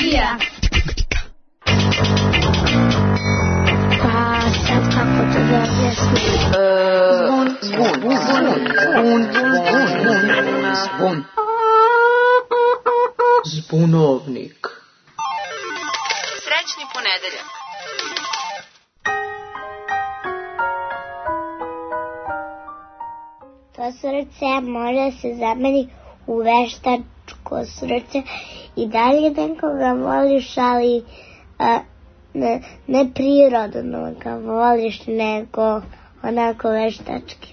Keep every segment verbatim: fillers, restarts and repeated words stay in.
Srbija. Pa sad kako to da objasnim? Zvon, zvon, zvon, zvon, zvon, zvon. Zbunovnik. Srećni ponedeljak. To srce može se zameni u veštačko srce i dalje nekoga voliš, ali a, ne, ne prirodno ga voliš, nego onako veštački.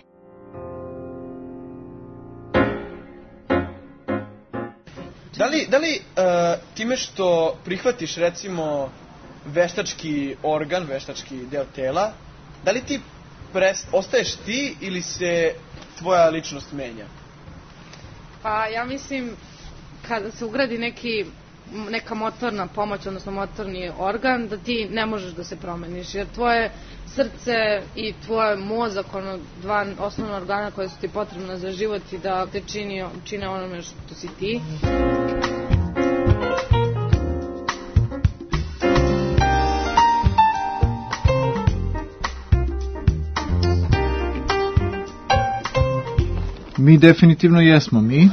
Da li, da li uh, time što prihvatiš recimo veštački organ, veštački deo tela, da li ti prest, ostaješ ti ili se tvoja ličnost menja? Pa ja mislim kada se ugradi neki, neka motorna pomoć, odnosno motorni organ, da ti ne možeš da se promeniš, jer tvoje srce i tvoj mozak, ono dva osnovna organa koje su ti potrebna za život i da te čini, čine onome što si ti. Mi definitivno jesmo mi.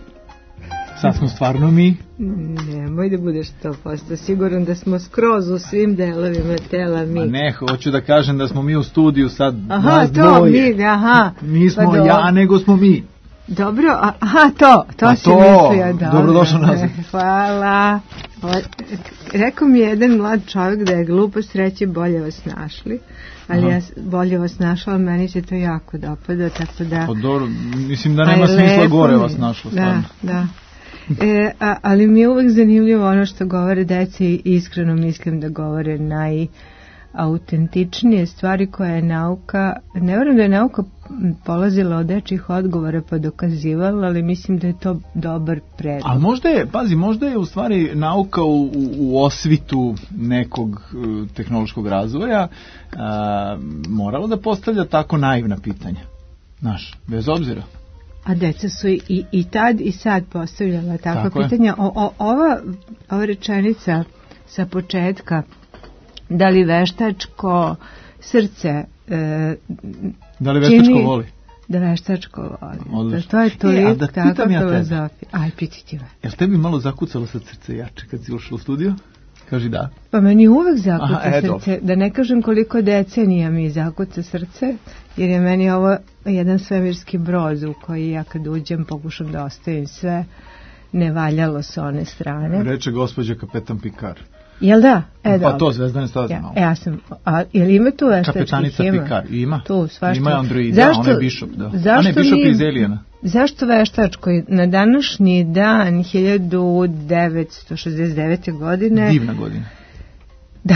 Sad smo stvarno mi. Nemoj da budeš sto posto siguran da smo skroz u svim delovima tela mi. Ma ne, hoću da kažem da smo mi u studiju sad. Aha, nas to dvoje. mi, aha. Nismo pa ja, nego smo mi. Dobro, a, aha, to, to a si to, mislio. Dobro, dobrodošao nazad. Hvala. O, rekao mi jedan mlad čovjek da je glupost reći bolje vas našli, ali aha. Ja bolje vas našla, meni se to jako dopada, tako da... Pa dobro, mislim da nema smisla gore vas našla. Da, da. E, a, ali mi je uvek zanimljivo ono što govore deca i iskreno mislim da govore najautentičnije stvari koje je nauka, ne vjerujem da je nauka polazila od dečjih odgovora pa dokazivala, ali mislim da je to dobar predlog. A možda je, pazi, možda je u stvari nauka u, u, u osvitu nekog uh, tehnološkog razvoja uh, morala da postavlja tako naivna pitanja, znaš, bez obzira. A deca su i, i tad i sad postavljala takva tako pitanja. O, o, ova, ova rečenica sa početka, da li veštačko srce e, da li veštačko čini, voli? Da veštačko voli. Odlično. Da to je toliko da takva ja filozofija. Aj, piti ti me. Jel tebi malo zakucalo sa srce jače kad si ušla u studio? Kaži da. Pa meni uvek zakuca Aha, e, srce. Da ne kažem koliko decenija mi zakuca srce, jer je meni ovo jedan svemirski brod u koji ja kad uđem pokušam da ostavim sve nevaljalo sa one strane. Reče gospođa kapetan Pikar. Jel da? E, pa to Zvezdane staze ja, malo. Ja sam, a jel ima tu veštačkih? Kapetanica ima? Pikar, ima. Tu, svašta. Ima Androida, zašto, ona je Bishop, da. Zašto a ne, Bishop mi, iz Elijana. Zašto veštačko? Na današnji dan hiljadu devetsto šezdeset devete. godine... Divna godina. Da,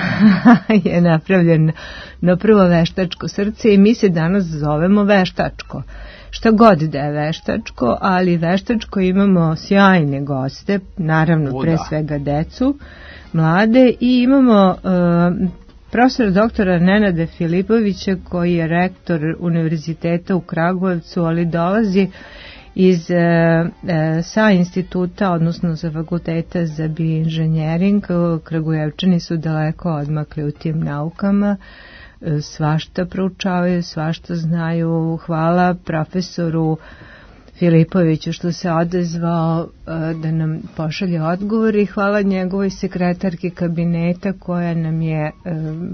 je napravljeno na prvo veštačko srce i mi se danas zovemo veštačko. Šta god da je veštačko, ali veštačko imamo sjajne goste, naravno pre svega decu, mlade, i imamo uh, profesora doktora Nenada Filipovića koji je rektor Univerziteta u Kragujevcu, ali dolazi iz e, e, sa instituta, odnosno sa fakulteta za bioinženjering. Kragujevčani su daleko odmakli u tim naukama, e, svašta proučavaju, svašta znaju. Hvala profesoru Filipoviću što se odazvao e, da nam pošalje odgovor i hvala njegovoj sekretarki kabineta koja nam je e,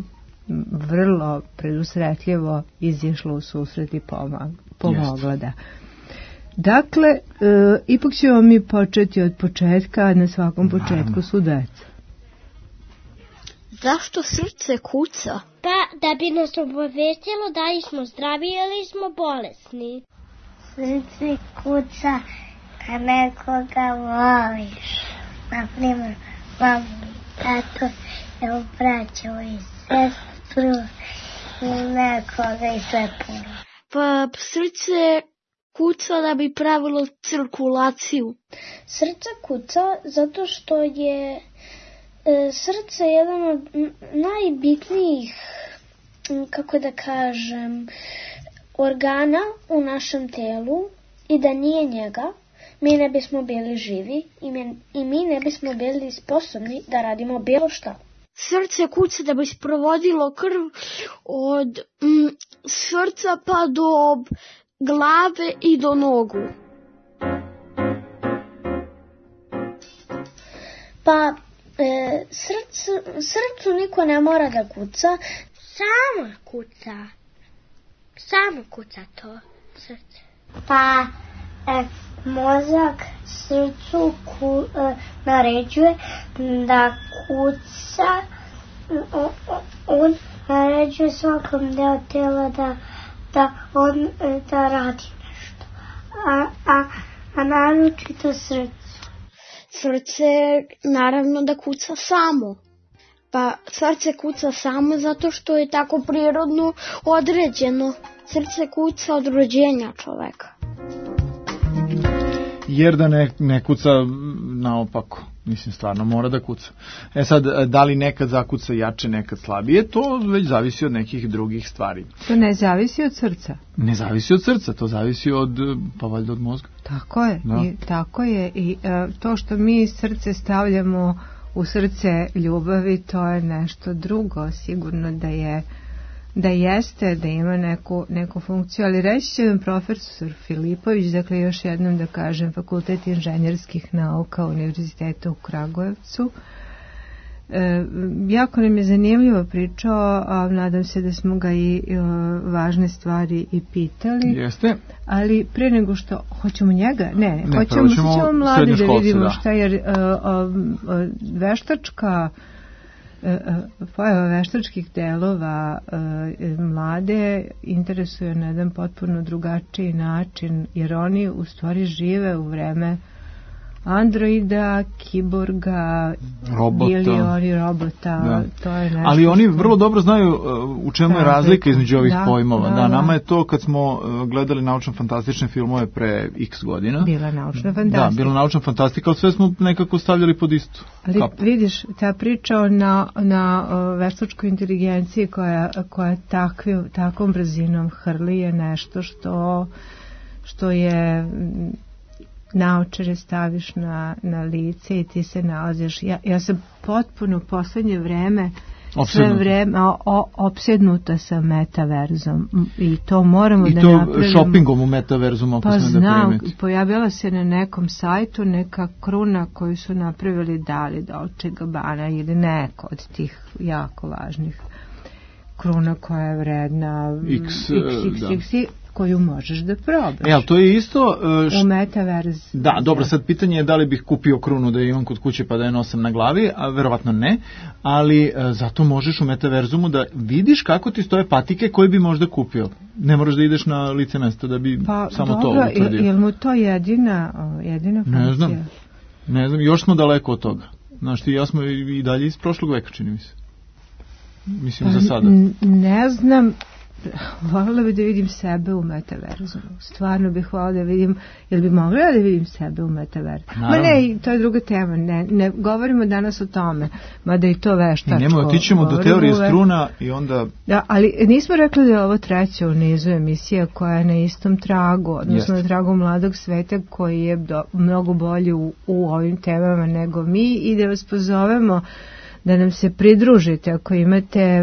vrlo predusretljivo izišla u susret i pomogla da. Dakle, e, ipak ćemo mi početi od početka, a na svakom početku su deca. Zašto srce kuca? Pa, da bi nas obavestilo da li smo zdravi ili smo bolesni. Srce kuca kad nekoga voliš. Naprimjer, mamu, tato, ili braću i sestru i nekoga i sve puno. Pa, srce kuca da bi pravilo cirkulaciju. Srce kuca zato što je e, srce jedan od najbitnijih, kako da kažem, organa u našem telu i da nije njega mi ne bismo bili živi i mi, i mi ne bismo bili sposobni da radimo bilo šta. Srce kuca da bi sprovodilo krv od mm, srca pa do glave i do nogu. Pa e, srcu, srcu niko ne mora da kuca. Samo kuca. Samo kuca to srce. Pa e, mozak srcu ku, e, naređuje da kuca, on, on naređuje svakom deo tela da, da on da radi nešto, a, a, a naročito srcu. Srce naravno da kuca samo. Pa srce kuca samo zato što je tako prirodno određeno. Srce kuca od rođenja čoveka. Jer da ne, ne kuca naopako. Mislim, stvarno mora da kuca. E sad, da li nekad zakuca jače, nekad slabije, to već zavisi od nekih drugih stvari. To ne zavisi od srca? Ne zavisi od srca, to zavisi od, pa valjda od mozga. Tako je, da. i, tako je. I uh, to što mi srce stavljamo u srce ljubavi, to je nešto drugo. Sigurno da je da jeste, da ima neku, neku funkciju, ali reći će vam profesor Filipović, dakle još jednom da kažem, Fakultet inženjerskih nauka Univerziteta u Kragujevcu. E, jako nam je zanimljivo pričao, a nadam se da smo ga i e, važne stvari i pitali. Jeste. Ali pre nego što, hoćemo njega? Ne, ne, ne hoćemo, ćemo, ćemo mladi da vidimo da. šta, jer uh, uh, veštačka pojava veštačkih delova uh, mlade interesuje na jedan potpuno drugačiji način, jer oni u stvari žive u vreme androida, kiborga, robota. bilioni robota, da. To je nešto. Ali oni što... vrlo dobro znaju uh, u čemu da, je razlika između ovih da, pojmova. Da, da, da, nama je to kad smo uh, gledali naučno-fantastične filmove pre x godina. Bila naučna fantastika. Da, bila naučna fantastika, ali sve smo nekako stavljali pod istu ali kapu. Vidiš, ta priča na, na uh, veštačkoj inteligenciji koja, koja takvi, takvom brzinom hrli je nešto što, što je... naočare staviš na, na lice i ti se nalaziš. Ja, ja sam potpuno u poslednje vreme sve vreme o, o, opsednuta sa metaverzom i to moramo I da to napravimo. I to shoppingom u metaverzum, ako pa sam znam, da primeti. Pojavila se na nekom sajtu neka kruna koju su napravili da li Dolce Gabbana ili neko od tih jako važnih kruna koja je vredna X, X, X, X, X, koju možeš da probaš. E, ali to je isto... Uh, š... U metaverz. Da, dobro, sad pitanje je da li bih kupio krunu da je imam kod kuće pa da je nosam na glavi, a verovatno ne, ali uh, zato možeš u metaverzumu da vidiš kako ti stoje patike koje bi možda kupio. Ne moraš da ideš na lice mesta da bi pa, samo dobro, to utvrdio. Je li mu to jedina, jedina funkcija? Ne znam, ne znam, još smo daleko od toga. Znaš ti, ja smo i dalje iz prošlog veka, čini mi se. Mislim, pa, za sada. Ne znam, voljela bih da vidim sebe u metaverzumu. Stvarno bih voljela da vidim, jel bi mogla da vidim sebe u metaverzumu? Ma ne, to je druga tema, ne, ne govorimo danas o tome, mada i to veštačko. Nemo, otićemo do teorije struna i onda... Da, ali nismo rekli da je ovo treća u nizu emisija koja je na istom tragu, odnosno na tragu mladog sveta koji je do, mnogo bolji u, u ovim temama nego mi i da vas pozovemo da nam se pridružite ako imate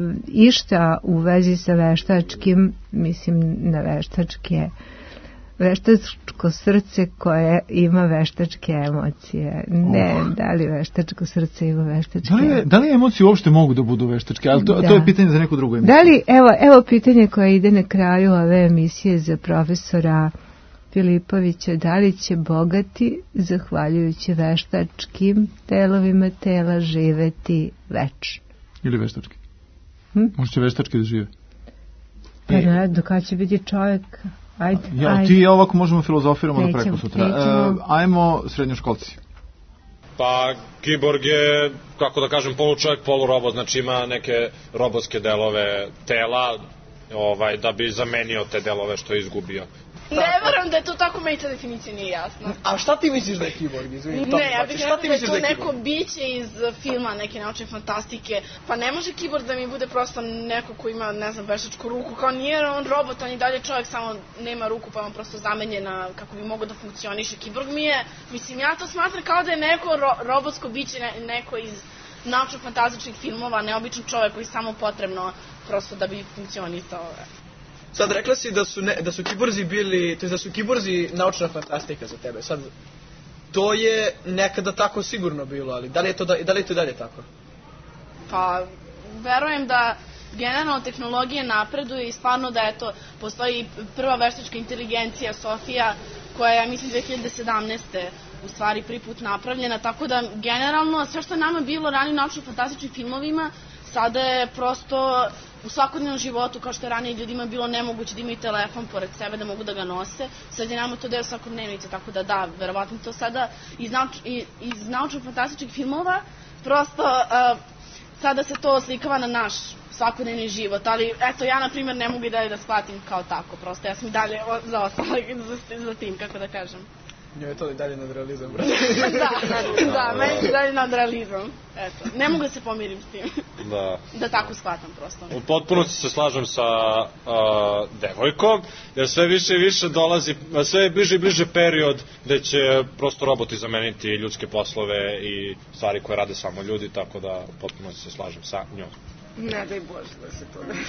išta u vezi sa veštačkim, mislim na veštačke, veštačko srce koje ima veštačke emocije. Ne, oh. Da li veštačko srce ima veštačke da li, je, da li emocije uopšte mogu da budu veštačke? Ali to, da. to je pitanje za neku drugu emisiju. Da li, evo, evo pitanje koje ide na kraju ove emisije za profesora Filipovića, da li će bogati, zahvaljujući veštačkim delovima tela, živeti večno? Ili veštački? Hm? Možda će veštački da žive. Pa ne, do kada će biti čovjek? Ajde, ja, ajde. Ti i ja ovako možemo filozofiramo nećemo, do preko sutra. Uh, ajmo srednjoškolci. Pa, kiborg je, kako da kažem, polučovjek, polurobot, znači ima neke robotske delove tela, ovaj, da bi zamenio te delove što je izgubio. Ne verujem da je to tako, meni ta definicija nije jasna. A šta ti misliš da je kiborg? Izvini, ne, ja bih rekla da je to neko biće iz filma, neke naučne fantastike. Pa ne može kiborg da mi bude prosto neko ko ima, ne znam, veštačku ruku. Kao nije on robot, on je dalje čovjek, samo nema ruku pa je on prosto zamenjena kako bi mogao da funkcioniše. Kiborg mi je, mislim, ja to smatram kao da je neko ro robotsko biće, ne, neko iz naučno-fantastičnih filmova, neobičan čovjek koji je samo potrebno prosto da bi funkcionisao. Sad rekla si da su, ne, da su kiborzi bili, to je da su kiborzi naučna fantastika za tebe. Sad, to je nekada tako sigurno bilo, ali da li je to, da, da li je to dalje tako? Pa, verujem da generalno tehnologija napreduje i stvarno da eto, postoji prva veštačka inteligencija Sofija, koja je, ja mislim, dve hiljade sedamnaeste. u stvari prvi put napravljena, tako da generalno sve što je nama bilo ranije u naučno-fantastičnim filmovima, sada je prosto u svakodnevnom životu, kao što je ranije ljudima bilo nemoguće da imaju telefon pored sebe, da mogu da ga nose, sad je nama to deo svakodnevnice, tako da da, verovatno to sada iz, nauč, iz naučno-fantastičnih filmova, prosto uh, sada se to oslikava na naš svakodnevni život, ali eto, ja na primjer ne mogu i dalje da shvatim kao tako, prosto ja sam i dalje zaostala za, za tim, kako da kažem. Njoj je to i dalje nadrealizam, brate. Da, da, meni je dalje nadrealizam. Eto, ne mogu da se pomirim s tim. Da. Da tako shvatam prosto. U potpunosti se slažem sa uh, devojkom, jer sve više i više dolazi, sve je bliže i bliže period gde će prosto roboti zameniti ljudske poslove i stvari koje rade samo ljudi, tako da u potpunosti se slažem sa njom. Ne daj Bože da se to desi.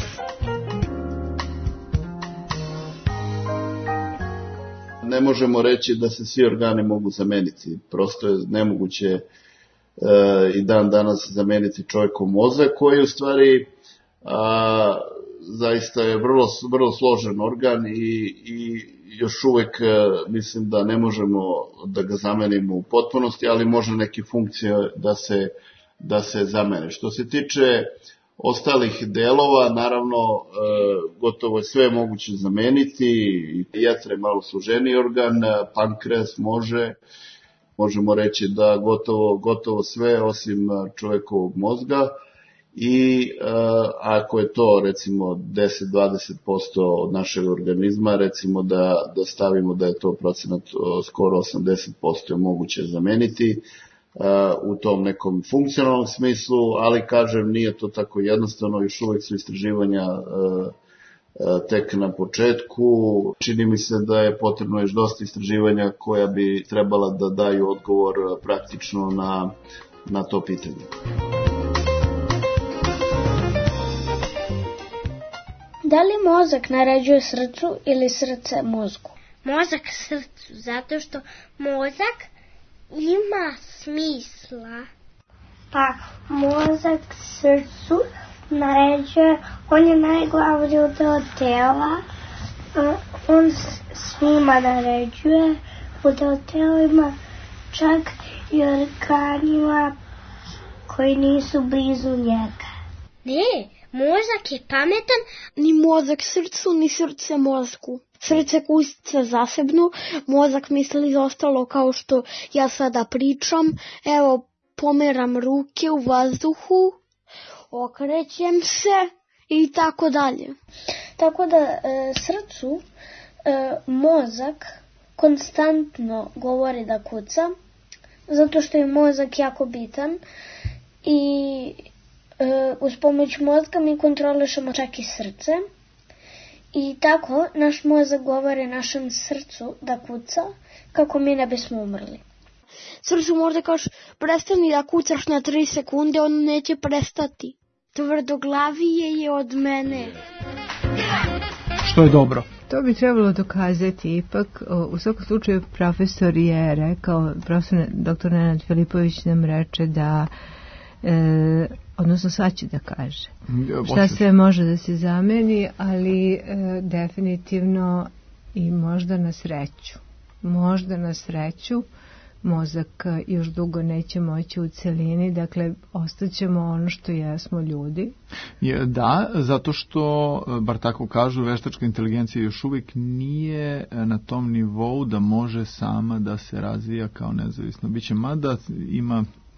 Ne možemo reći da se svi organi mogu zameniti. Prosto je nemoguće e, i dan danas zameniti čovjekov mozak, koji u stvari a, zaista je vrlo, vrlo složen organ i, i još uvek e, mislim da ne možemo da ga zamenimo u potpunosti, ali može neke funkcije da se, da se zamene. Što se tiče ostalih delova, naravno, e, gotovo je sve moguće zameniti. Jetra je malo složeniji organ, pankreas može, možemo reći da gotovo, gotovo sve osim čovjekovog mozga. I e, ako je to recimo deset do dvadeset posto od našeg organizma, recimo da, da stavimo da je to procenat skoro osamdeset posto je moguće zameniti u tom nekom funkcionalnom smislu, ali kažem, nije to tako jednostavno, još uvijek su istraživanja tek na početku. Čini mi se da je potrebno još dosta istraživanja koja bi trebala da daju odgovor praktično na, na to pitanje. Da li mozak naređuje srcu ili srce mozgu? Mozak srcu, zato što mozak ima smisla. Pa, mozak srcu naređuje, on je najglavniji deo tela, on svima naređuje, u deo telima, čak i organima koji nisu blizu njega. Ne, mozak je pametan. Ni mozak srcu, ni srce mozgu. Srce kuca zasebno, mozak misli ostalo kao što ja sada pričam. Evo, pomeram ruke u vazduhu, okrećem se i tako dalje. Tako da e, srcu e, mozak konstantno govori da kuca, zato što je mozak jako bitan i e, uz pomoć mozga mi kontrolišemo čak i srce. I tako naš mozak govori našem srcu da kuca kako mi ne bismo umrli. Srcu možda kažeš prestani da kucaš na tri sekunde, on neće prestati. Tvrdoglavije je od mene. Što je dobro? To bi trebalo dokazati ipak. U svakom slučaju profesor je rekao, profesor doktor Nenad Filipović nam reče da e, odnosno sad će da kaže šta sve može da se zameni, ali e, definitivno i možda na sreću. Možda na sreću mozak još dugo neće moći u celini, dakle ostaćemo ono što jesmo, ljudi. Je, da, zato što, bar tako kažu, veštačka inteligencija još uvijek nije na tom nivou da može sama da se razvija kao nezavisno biće, mada ima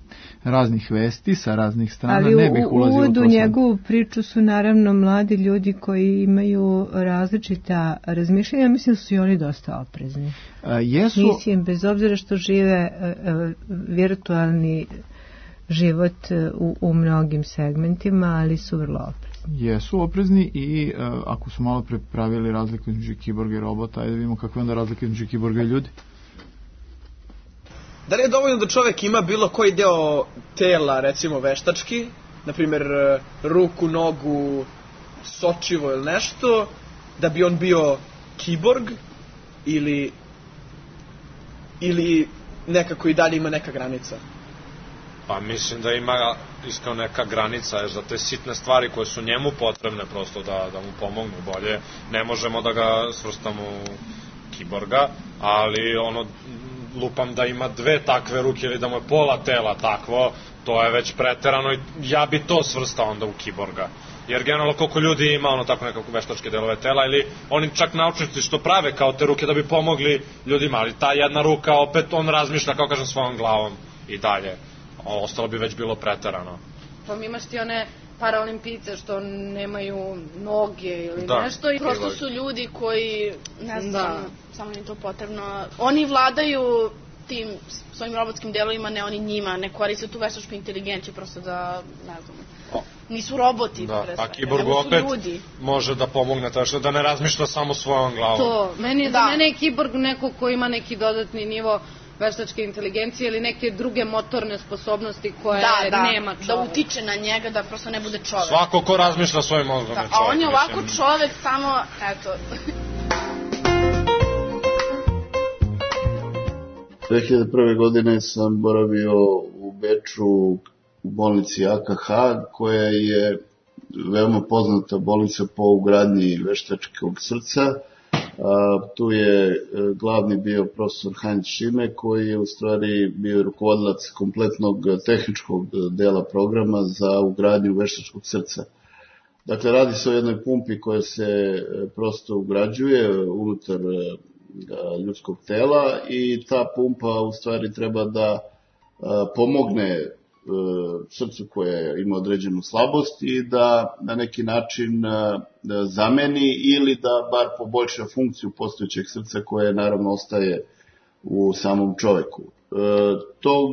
raznih vesti sa raznih strana, ali ne bih ulazio u to sad. Ali u njegovu priču su naravno mladi ljudi koji imaju različita razmišljenja, mislim da su i oni dosta oprezni. A, jesu... Mislim, bez obzira što žive a, a, virtualni život u, u mnogim segmentima, ali su vrlo oprezni. Jesu oprezni i a, ako su malo prepravili razliku između kiborga i robota, ajde vidimo kakva je onda razlika između kiborga i ljudi. Da li je dovoljno da čovek ima bilo koji deo tela, recimo veštački, na primjer ruku, nogu, sočivo ili nešto, da bi on bio kiborg ili ili nekako i dalje ima neka granica? Pa mislim da ima iskreno neka granica, jer za te sitne stvari koje su njemu potrebne prosto da, da mu pomognu bolje, ne možemo da ga svrstamo u kiborga, ali ono, lupam da ima dve takve ruke ili da mu je pola tela takvo, to je već preterano i ja bi to svrstao onda u kiborga. Jer generalno koliko ljudi ima ono tako nekako veštačke delove tela ili oni čak naučnici što prave kao te ruke da bi pomogli ljudima, ali ta jedna ruka opet on razmišlja kao kažem svojom glavom i dalje. Ostalo bi već bilo preterano. Pa imaš ti one paraolimpijce što nemaju noge ili da. nešto. I prosto su ljudi koji, ne znam, da. samo im to potrebno. Oni vladaju tim svojim robotskim delovima, ne oni njima, ne koriste tu veštačku inteligenciju, prosto da, ne znam, o. nisu roboti. Da, a kiborgu opet ljudi. Može da pomogne, to što da ne razmišlja samo svojom glavom. To, meni je, da. za mene je kiborg neko ko ima neki dodatni nivo veštačke inteligencije ili neke druge motorne sposobnosti koje da, da, nema čovek. Da utiče na njega, da prosto ne bude čovek. Svako ko razmišlja svojim mozgom da, je čovek. A on je ovako mislim. čovek samo, eto... dve hiljade prve. godine sam boravio u Beču u bolnici A K H, koja je veoma poznata bolnica po ugradnji veštačkog srca. A, tu je glavni bio profesor Heinz Šime, koji je u stvari bio rukovodilac kompletnog tehničkog dela programa za ugradnju veštačkog srca. Dakle, radi se o jednoj pumpi koja se prosto ugrađuje unutar ljudskog tela i ta pumpa u stvari treba da pomogne srcu koje ima određenu slabost i da na neki način da zameni ili da bar poboljša funkciju postojećeg srca koje naravno ostaje u samom čoveku. Tog,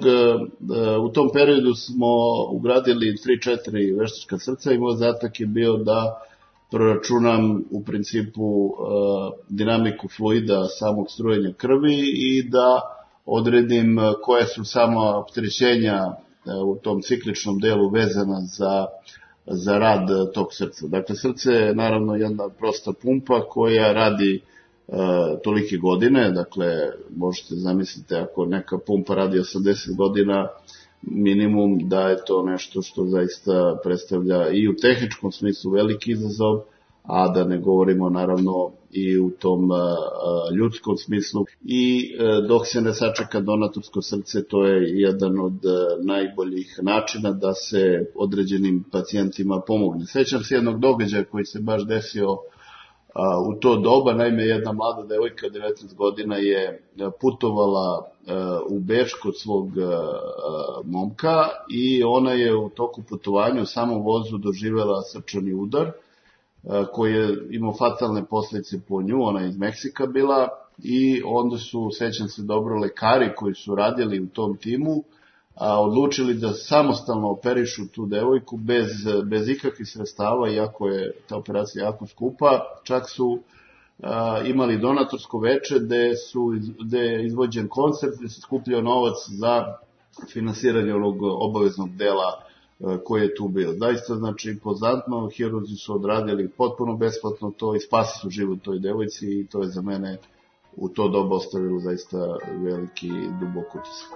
u tom periodu smo ugradili tri četiri veštačka srca i moj zadatak je bio da proračunam u principu dinamiku fluida samog strujenja krvi i da odredim koje su sama opterećenja u tom cikličnom delu vezana za, za rad tog srca. Dakle, srce je naravno jedna prosta pumpa koja radi e, tolike godine, dakle, možete zamisliti ako neka pumpa radi osamdeset godina, minimum da je to nešto što zaista predstavlja i u tehničkom smislu veliki izazov, a da ne govorimo naravno i u tom a, a, ljudskom smislu. I a, dok se ne sačeka donatorsko srce, to je jedan od a, najboljih načina da se određenim pacijentima pomogne. Sećam se jednog događaja koji se baš desio a, u to doba. Naime, jedna mlada devojka, devetnaest godina, je putovala a, u Beč kod svog a, a, momka i ona je u toku putovanja u samom vozu doživela srčani udar koji je imao fatalne posljedice po nju, ona je iz Meksika bila i onda su, sećam se dobro, lekari koji su radili u tom timu a, odlučili da samostalno operišu tu devojku bez, bez ikakvih sredstava, iako je ta operacija jako skupa. Čak su a, imali donatorsko veče gde, su, gde je izvođen koncert, gde se skupljao novac za finansiranje onog obaveznog dela koji je tu bio. Zaista, znači, impozantno, hirurzi su odradili potpuno besplatno to i spasi su život toj devojci i to je za mene u to doba ostavilo zaista veliki dubok utisak.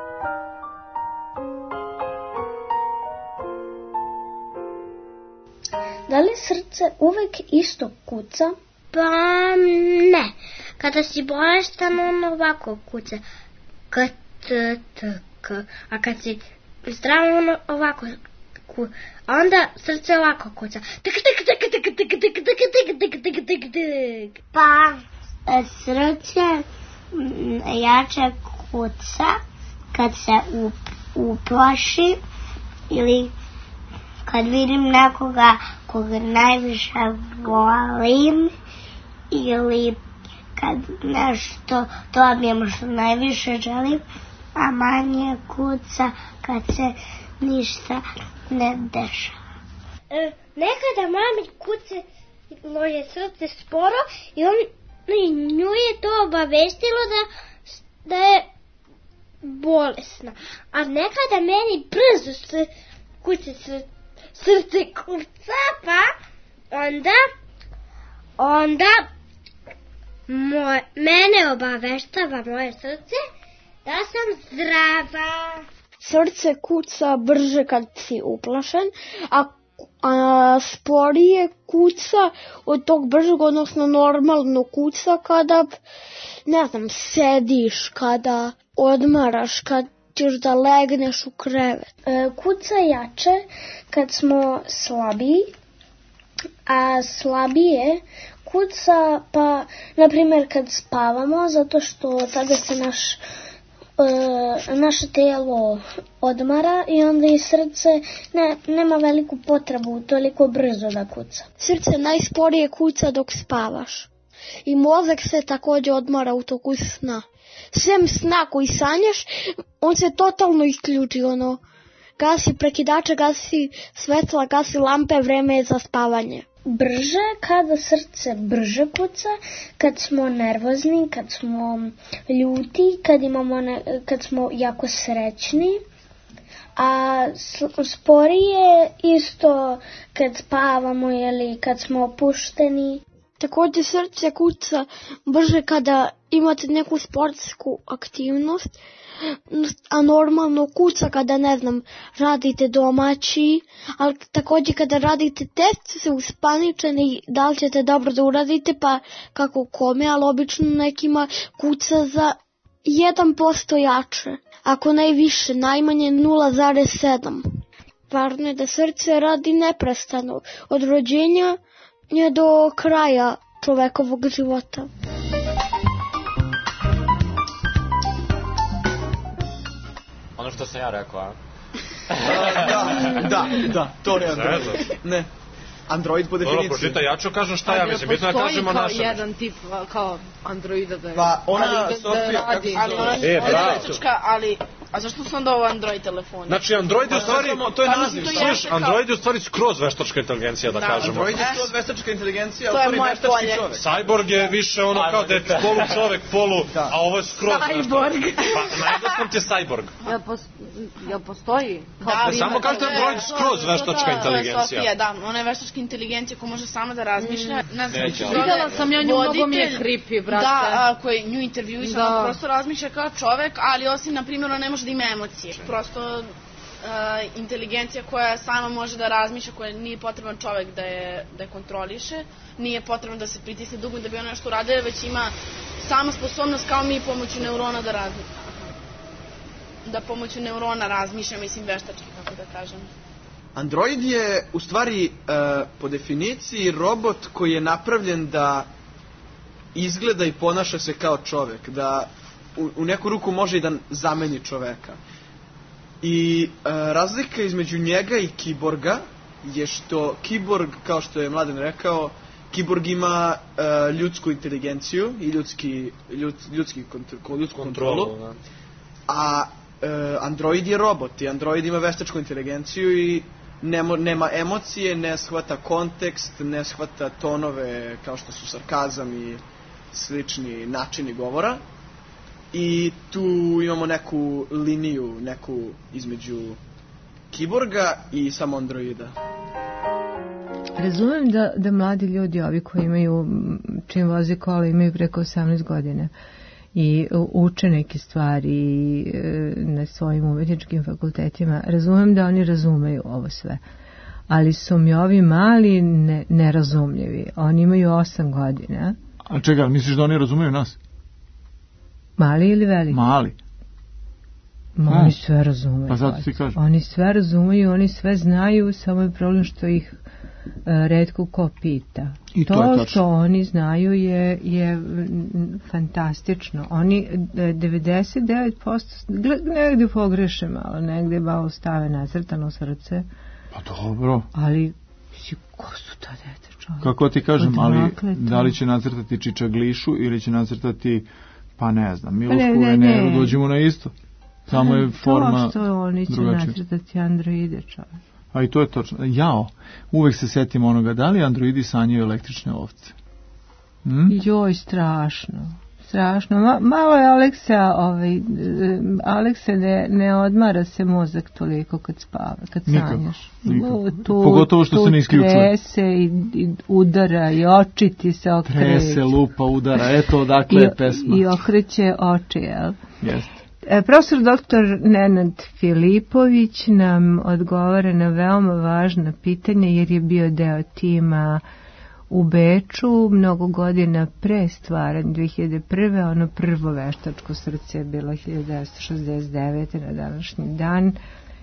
Da li srce uvek isto kuca? Pa ne. Kada si bolestan, on ovako kuca. K, t, t, k. A kad si zdravo, ono ovako ku, a onda srce ovako kuca. Tik, tik, tik, tik, tik, tik, tik, tik, tik, tik, tik, tik. Pa srce jače kuca kad se uplaši ili kad vidim nekoga koga najviše volim ili kad nešto dobijem što najviše želim, a manje kuca kad se ništa ne dešava. E, nekada mami kuce moje srce sporo i, on, i nju je to obavestilo da, da je bolesna. A nekada meni brzo se kuce srce, srce kuca, pa onda onda moj, mene obaveštava moje srce da sam zdrava. Srce kuca brže kad si uplašen, a, a sporije kuca od tog bržeg, odnosno normalno kuca kada, ne znam, sediš, kada odmaraš, kad ćeš da legneš u krevet. E, kuca jače kad smo slabiji, a slabije kuca pa, na primjer, kad spavamo, zato što tada se naš e, naše telo odmara i onda i srce ne, nema veliku potrebu toliko brzo da kuca. Srce najsporije kuca dok spavaš i mozak se također odmara u toku sna. Sem sna koji sanjaš, on se totalno isključi, ono, gasi prekidače, gasi svetla, gasi lampe, vreme je za spavanje. Brže kada srce brže kuca, kad smo nervozni, kad smo ljuti, kad, imamo ne, kad smo jako srećni, a sporije isto kad spavamo ili kad smo opušteni. Također srce kuca brže kada imate neku sportsku aktivnost, a normalno kuca kada, ne znam, radite domaći, ali također kada radite test se uspaničeni da li ćete dobro da uradite, pa kako kome, ali obično nekima kuca za jedan posto jače, ako najviše, najmanje nula zarez sedam. Važno je da srce radi neprestano, od rođenja do kraja čovekovog života. Ono što sam ja rekao, a? da, da, da, to je Android. Ne, Android po definiciji. Dobro, pročitaj, ja ću kažem šta ja mislim, bitno je da kažemo naša. Postoji kao jedan tip kao Androida da je... Pa ona, da, Sofija, da radi. Ali ona e, je ali... A zašto su onda ovo Android telefoni? Znači, Android je u stvari... To je naziv. Sluš, Android je u stvari skroz veštačka inteligencija, da, da kažemo. Android je skroz veštačka inteligencija, ali to je veštački čovek. Cyborg je više ono kao da je polu čovek, polu, da. A ovo je skroz Cyborg. Pa, najjednostavno ti je Cyborg. Jel, pos, jel postoji? Da, da samo kažete Android skroz veštačka inteligencija. Sofija, da, ona je veštačka inteligencija koja može sama da razmišlja. Ne znam, videla sam ja nju, mnogo mi je creepy, brate. Da, koji nju intervjuju, ona prosto razmišlja kao čovek, ali osim, na primjer, ona ne može da ima emocije. Prosto uh, inteligencija koja sama može da razmišlja, koja nije potreban čovek da je, da je kontroliše, nije potrebno da se pritisne dugme da bi ona nešto uradila, već ima sama sposobnost kao mi pomoću neurona da razmišlja. Da pomoću neurona razmišlja, mislim veštački, kako da kažem. Android je u stvari uh, po definiciji robot koji je napravljen da izgleda i ponaša se kao čovek, da u, u neku ruku može i da zameni čoveka. I e, razlika između njega i kiborga je što kiborg, kao što je Mladen rekao, kiborg ima e, ljudsku inteligenciju i ljudski, ljud, ljudski kontro, ljudsku kontrolu, kontrolu a e, Android je robot i Android ima veštačku inteligenciju i nema, nema emocije, ne shvata kontekst, ne shvata tonove kao što su sarkazam i slični načini govora. I tu imamo neku liniju, neku između kiborga i samo androida. Razumem da, da mladi ljudi, ovi koji imaju, čim voze kola, imaju preko osamnaest godina i uče neke stvari na svojim umetničkim fakultetima. Razumem da oni razumeju ovo sve. Ali su mi ovi mali ne, nerazumljivi. Oni imaju osam godina. A čega, misliš da oni razumeju nas? Mali ili veliki? Mali. Ma, oni sve razumeju. Pa zato ti kažem. Oni sve razumeju, oni sve znaju, samo je problem što ih uh, retko ko pita. I to, to je što oni znaju je, je m, fantastično. Oni devedeset devet posto negde pogreše malo, negde malo stave nacrtano srce. Pa dobro. Ali, si, ko su ta dete čovjek? Kako ti kažem, ali Odakle to? da li će nacrtati Čičaglišu ili će nacrtati, pa ne znam, Milošku ne, ne, Veneru, ne. dođemo na isto. Samo je forma to što oni će drugačija. nacrtati androide čovjek. A i to je točno. Jao, uvek se setim onoga, da li androidi sanjaju električne ovce? Hm? Joj, strašno. Strašno. Ma, malo je Aleksa, ovaj, Aleksa ne, ne odmara se mozak toliko kad spava, kad Nikako, sanjaš. nikako. Tu, Pogotovo što tu se ne isključuje. trese i, i udara i oči ti se okreću. Trese, lupa, udara, eto odakle je pesma. I okreće oči, jel? Jeste. E, profesor doktor Nenad Filipović nam odgovara na veoma važna pitanja jer je bio deo tima u Beču mnogo godina pre stvaranja dve hiljade prve. Ono prvo veštačko srce je bilo hiljadu devetsto šezdeset devete na današnji dan.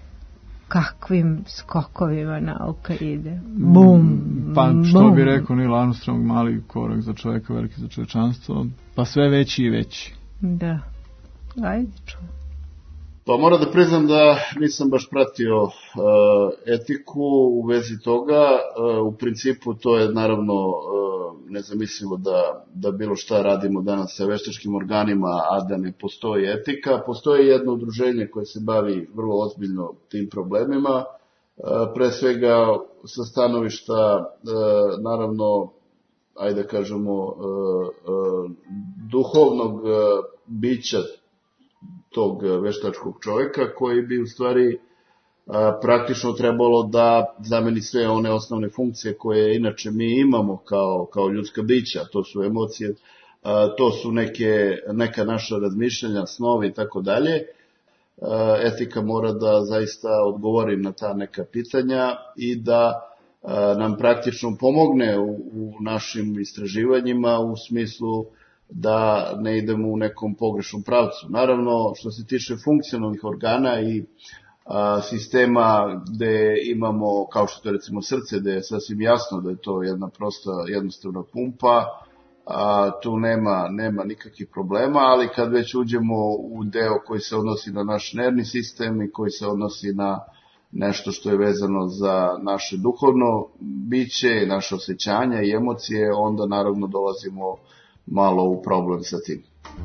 Kakvim skokovima nauka ide. Bum, Pa što bum. bi rekao Neil Armstrong, mali korak za čovjeka, veliki za čovječanstvo, pa sve veći i veći. Da. Ajde čuo. Pa moram da priznam da nisam baš pratio uh, etiku u vezi toga. Uh, u principu to je naravno uh, nezamislivo da, da bilo šta radimo danas sa veštačkim organima, a da ne postoji etika. Postoji jedno udruženje koje se bavi vrlo ozbiljno tim problemima. Uh, pre svega sa stanovišta uh, naravno, ajde da kažemo, uh, uh, duhovnog uh, bića tog veštačkog čovjeka koji bi u stvari a, praktično trebalo da zameni sve one osnovne funkcije koje inače mi imamo kao, kao ljudska bića. To su emocije, a, to su neke, neka naša razmišljanja, snovi i tako dalje. Etika mora da zaista odgovori na ta neka pitanja i da a, nam praktično pomogne u, u našim istraživanjima u smislu da ne idemo u nekom pogrešnom pravcu. Naravno, što se tiče funkcionalnih organa i a, sistema gde imamo, kao što je recimo srce, gde je sasvim jasno da je to jedna prosta, jednostavna pumpa, a, tu nema, nema nikakvih problema, ali kad već uđemo u deo koji se odnosi na naš nervni sistem i koji se odnosi na nešto što je vezano za naše duhovno biće, naše osjećanja i emocije, onda naravno dolazimo malo u problem sa tim.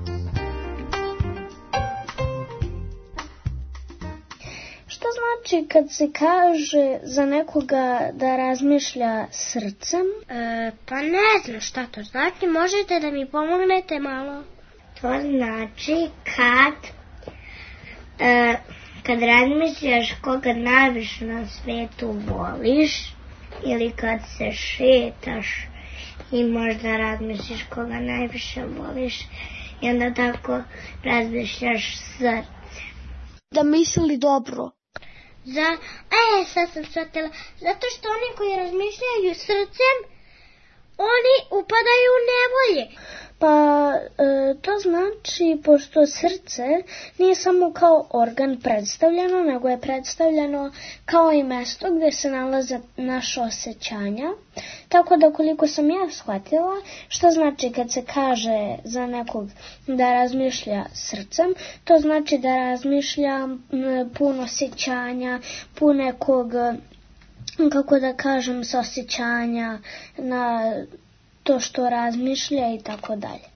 Šta znači kad se kaže za nekoga da razmišlja srcem? E, pa ne znam šta to znači, možete da mi pomognete malo? To znači kad, e, kad razmišljaš koga najviše na svetu voliš ili kad se šetaš i možda razmišljaš koga najviše voliš i onda tako razmišljaš srce. Da misli dobro. Za, e, sad sam shvatila, zato što oni koji razmišljaju srcem, oni upadaju u nevolje. Pa e, to znači, pošto srce nije samo kao organ predstavljeno, nego je predstavljeno kao i mesto gde se nalaze naše osjećanja. Tako da koliko sam ja shvatila, šta znači kad se kaže za nekog da razmišlja srcem, to znači da razmišlja m, puno osjećanja, puno nekog, kako da kažem, osjećanja na to što razmišlja i tako dalje.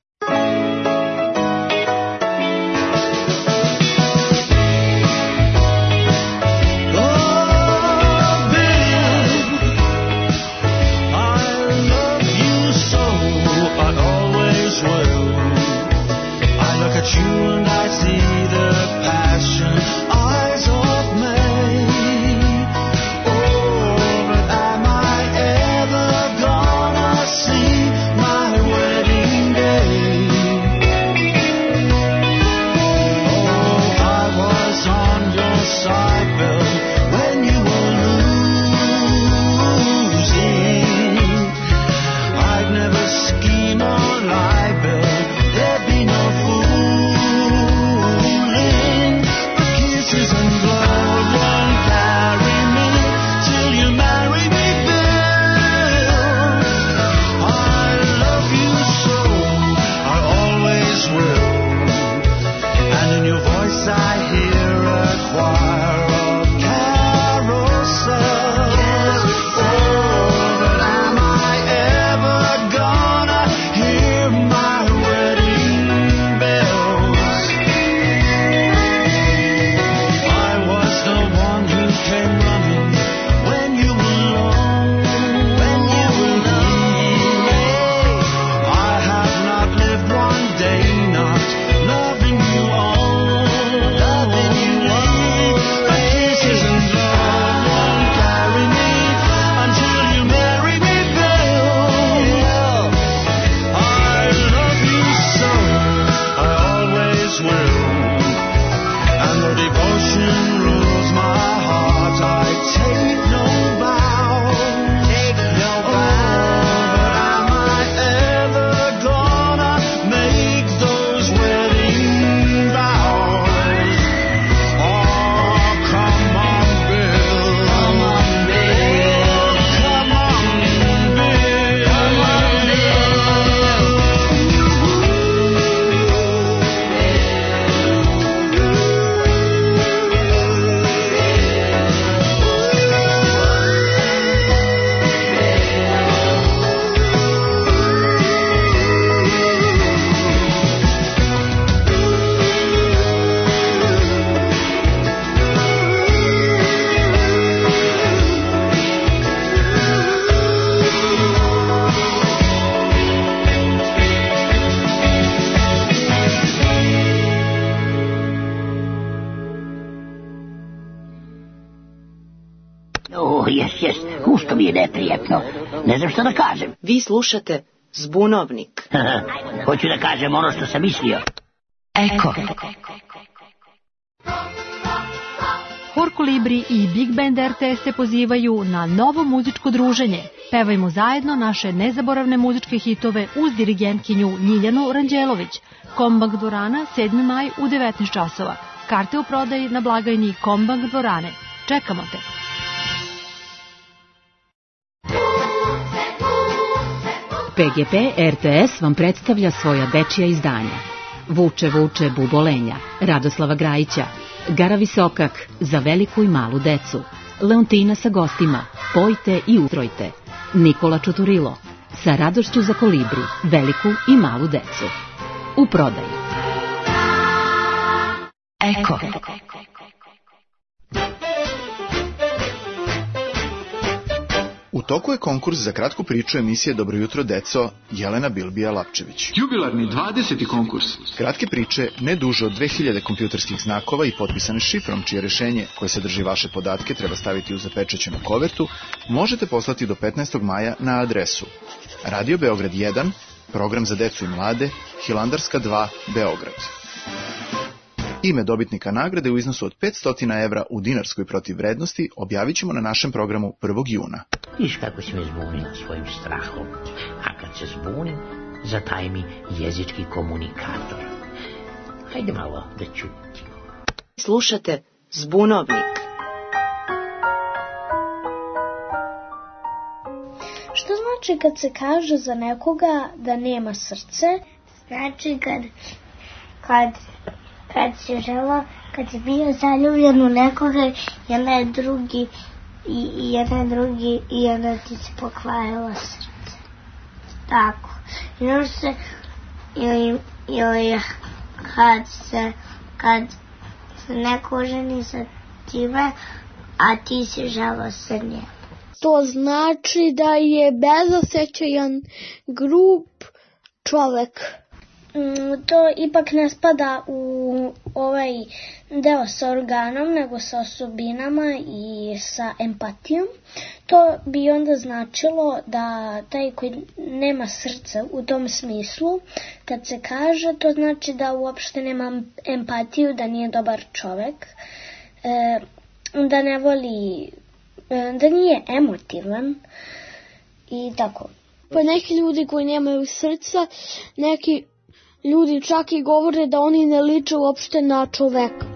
Am I ever gonna see my wedding day? O, jes, jes, ušto mi je neprijatno. Ne znam što da kažem. Vi slušate Zbunovnik. Hoću da kažem ono što sam mislio. Eko. Hor Kolibri i Big Band R T S se pozivaju na novo muzičko druženje. Pevajmo zajedno naše nezaboravne muzičke hitove uz dirigentkinju Ljiljanu Ranđelović. Kombank dvorana, sedmi maj u devetnaest časova. Karte u prodaji na blagajni Kombank dvorane. Čekamo te. P G P R T S vam predstavlja svoja dečija izdanja. Vuče, vuče, bubolenja, Radoslava Grajića, Gara Visokak, za veliku i malu decu, Leontina sa gostima, Pojte i utrojte, Nikola Čuturilo, sa radošću za kolibri, veliku i malu decu. U prodaji. Eko. U toku je konkurs za kratku priču emisije Dobro jutro deco Jelena Bilbija-Lapčević. Jubilarni dvadeseti konkurs. Kratke priče ne duže od dve hiljade kompjuterskih znakova i potpisane šifrom, čije rešenje koje sadrži vaše podatke treba staviti u zapečaćenu kovertu, možete poslati do petnaestog maja na adresu Radio Beograd jedan, program za decu i mlade, Hilandarska dva, Beograd. Ime dobitnika nagrade u iznosu od petsto evra u dinarskoj protivvrednosti objavit ćemo na našem programu prvog juna. Viš kako si me zbunio svojim strahom, a kad se zbunim, zataj mi jezički komunikator. Hajde malo da čutimo. Slušate Zbunovnik. Što znači kad se kaže za nekoga da nema srce? Znači kad, kad, kad si žela, kad si bio zaljubljen u nekoga i onaj drugi, i, i onaj drugi, i onda ti se pokvarilo srce. Tako. I još se, ili, ili kad se, kad se neko ženi sa time, a ti si žela sa njim. To znači da je bezosećajan, grub čovek. To ipak ne spada u ovaj deo sa organom, nego sa osobinama i sa empatijom. To bi onda značilo da taj koji nema srce u tom smislu, kad se kaže, to znači da uopšte nema empatiju, da nije dobar čovek, da ne voli, da nije emotivan i tako. Pa neki ljudi koji nemaju srca, neki ljudi čak i govore da oni ne liče uopšte na čoveka.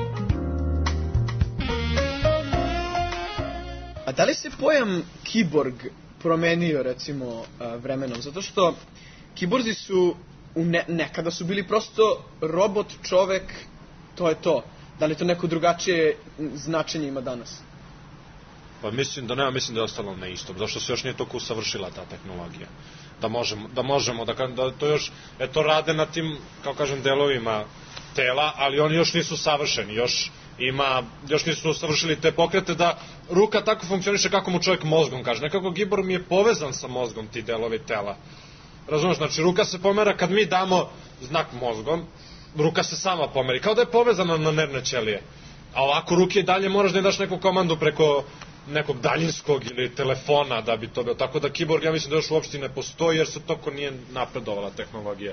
A da li se pojam kiborg promenio recimo vremenom? Zato što kiborzi su ne, nekada su bili prosto robot, čovek, to je to. Da li to neko drugačije značenje ima danas? Pa mislim da nema, mislim da je ostalo na istom. Zašto se još nije toliko usavršila ta tehnologija? Da možemo, da možemo, da, da to još, eto, rade na tim, kao kažem, delovima tela, ali oni još nisu savršeni, još ima, još nisu savršili te pokrete da ruka tako funkcioniše kako mu čovjek mozgom kaže. Nekako gibor mi je povezan sa mozgom ti delovi tela. Razumeš, znači ruka se pomera kad mi damo znak mozgom, ruka se sama pomeri, kao da je povezana na nervne ćelije. A ovako ruke i dalje moraš da im daš neku komandu preko nekog daljinskog ili telefona da bi to bilo. Tako da kiborg, ja mislim da još uopšte ne postoji jer se toko nije napredovala tehnologija.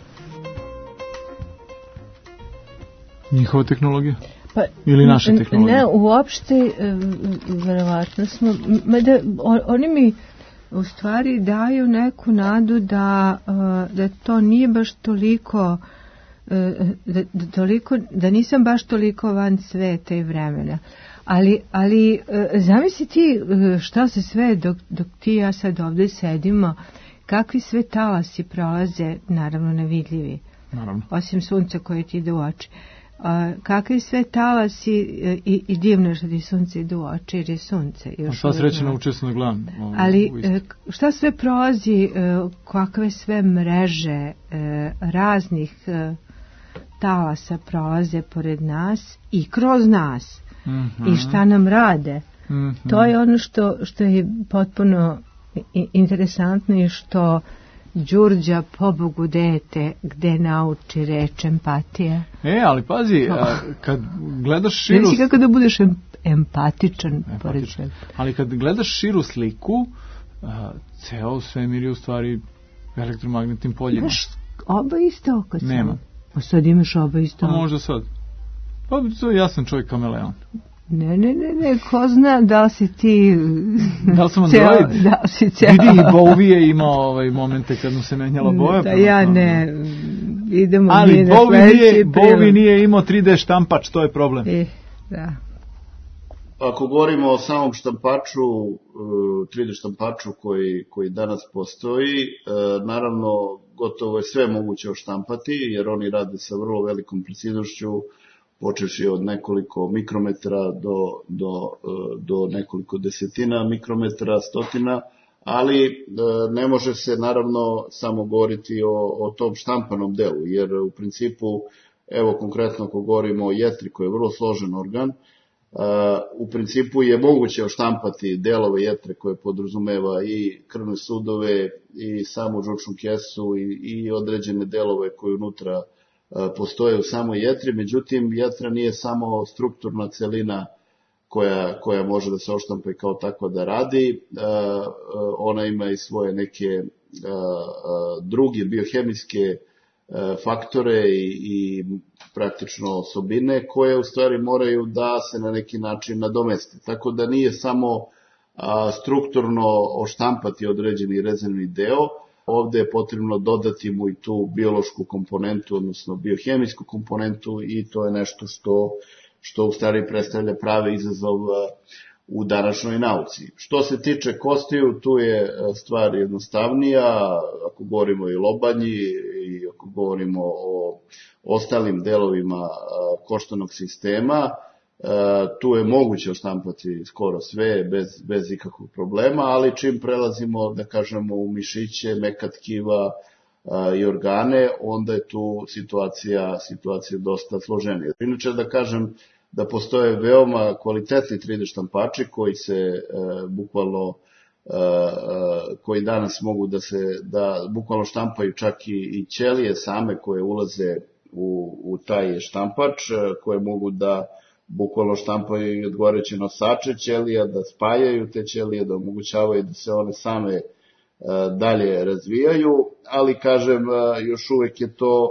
Njihova tehnologija? Pa, ili naša tehnologija? Ne, uopšte, verovatno smo, mada oni mi u stvari daju neku nadu da, da to nije baš toliko, da, da, toliko, da nisam baš toliko van sveta i vremena. Ali, ali zamisli ti šta se sve, dok, dok ti ja sad ovdje sedimo, kakvi sve talasi prolaze, naravno nevidljivi, naravno. Osim sunca koje ti ide u oči. A, kakvi sve talasi i, i divno što ti sunce ide u oči, jer je sunce. A sva sreća naučio sam da gledam. Ali šta sve prolazi, kakve sve mreže raznih talasa prolaze pored nas i kroz nas. Mm-hmm. I šta nam rade. Mm-hmm. To je ono što, što je potpuno interesantno i što Đurđa, pobogu dete, gde nauči reč empatija. E, ali pazi, a, kad gledaš širu... Ne si kako da budeš empatičan, empatičan. pored svega. Ali kad gledaš širu sliku, a, ceo svemir je u stvari elektromagnetnim poljima. Imaš oba ista oka? Nema. A sad imaš oba ista oka? oka? Možda sad. Pa to ja sam čovjek kameleon. Ne, ne, ne, ne, ko zna da li si ti... Da li sam android? Da li si ceo... Vidi, i Bowie je imao ovaj momente kad mu se menjala boja. Da, ja ne, idemo ali mi na Bowie nije, sledeći Bowie nije imao tri D štampač, to je problem. E, da. Ako govorimo o samom štampaču, tri D štampaču koji, koji danas postoji, naravno gotovo je sve moguće oštampati, jer oni rade sa vrlo velikom preciznošću, počeši od nekoliko mikrometara do, do, do nekoliko desetina mikrometara, stotina, ali ne može se naravno samo govoriti o, o tom štampanom delu, jer u principu, evo konkretno ako govorimo o jetri koji je vrlo složen organ, u principu je moguće oštampati delove jetre koje podrazumeva i krvne sudove i samu žučnu kesu i, i određene delove koje unutra postoje u samoj jetri, međutim jetra nije samo strukturna celina koja, koja može da se oštampa i kao tako da radi, ona ima i svoje neke druge biohemijske faktore i, i praktično osobine koje u stvari moraju da se na neki način nadomeste. Tako da nije samo a, strukturno oštampati određeni rezervni deo, ovde je potrebno dodati mu i tu biološku komponentu, odnosno biohemijsku komponentu i to je nešto što, što u stvari predstavlja pravi izazov u današnjoj nauci. Što se tiče kostiju, tu je stvar jednostavnija, ako govorimo i lobanji i ako govorimo o ostalim delovima koštanog sistema, tu je moguće oštampati skoro sve bez, bez ikakvog problema, ali čim prelazimo, da kažemo, u mišiće, meka tkiva i organe, onda je tu situacija, situacija dosta složenija. Inače da kažem da postoje veoma kvalitetni tri D štampači koji se e, bukvalno e, koji danas mogu da se da bukvalno štampaju čak i, i ćelije same koje ulaze u, u taj štampač, koje mogu da bukvalno štampaju i odgovarajuće nosače ćelija, da spajaju te ćelije, da omogućavaju da se one same e, dalje razvijaju, ali kažem još uvek je to